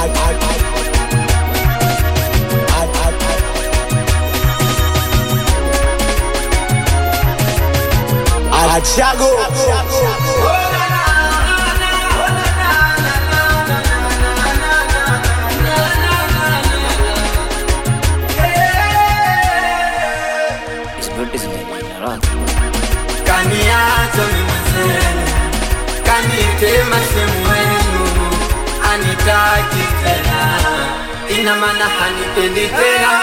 Chago kaniacha mimi kanitema sehemu yenu anitaki tena ina maana hanipendi tena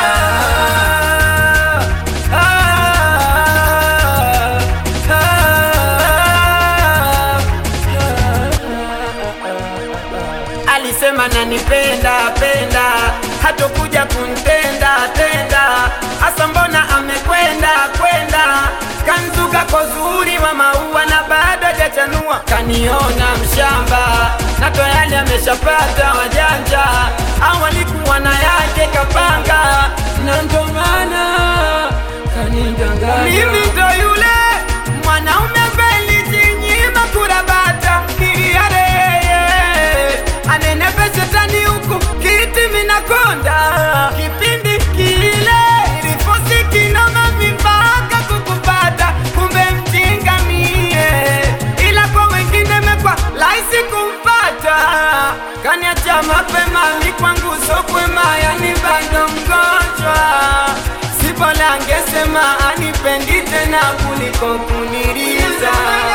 alisema nanipenda penda hatokuja kunitenda tenda hasa mbona amekwenda kanzuka kwa zuri wa maua na bado hajachanua kaniona mshamba na tayari ameshapata wajanja au alikuwa na yake kapanga na ndo maana kanidanganya mimi ndo yule mwanaume belijinyima kurabata kiriareye anenepe shetani huku kiti minakonda kipindi kile ilifosi kinoma mimpaka kukupata kumbe mjinga mie ila kwa wengine mekwa laisi kumpata kaniacha mapema ni kwangu sokwema yani bado mgonjwa sipola angesema anipendi tena kuliko kuniriza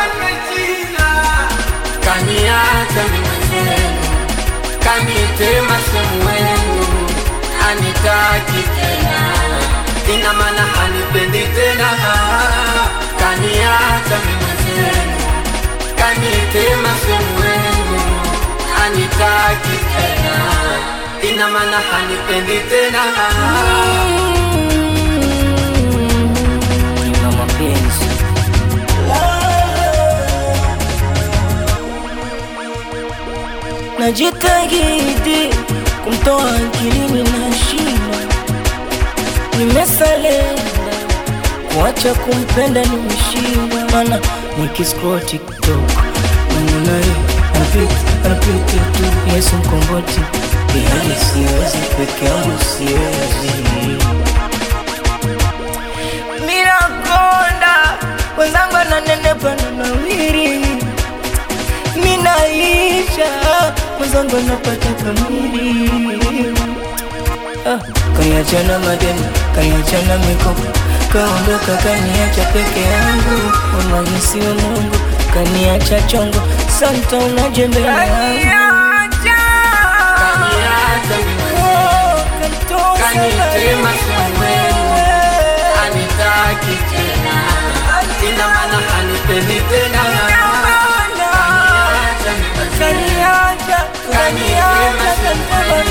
kaniacha mimi kanitema sehemu yenu anitaki tena ina maana hanipendi tena kaniacha mimi kanitema sehemu yenu anitaki tena ina maana hanipendi tena na mapenzi najitahidi kumtoa akilini na shina nimesalenda kuacha kumpenda nimeshindwa mana nikiscroll TikTok namunaye anapita tu Yesu mkomboti hali siwezi peke yangu siwezi minakonda wenzangu ananenepa na nawiri minaisha mwenzangu anapata kamili kaniachana madeni kaniachana mikopo kaondoka kaniacha peke yangu unanisiwe Mungu kaniacha chongo santa unajembe yangu kanitema sehemu yenu anitaki tena ina maana hanipendi tena kaniacha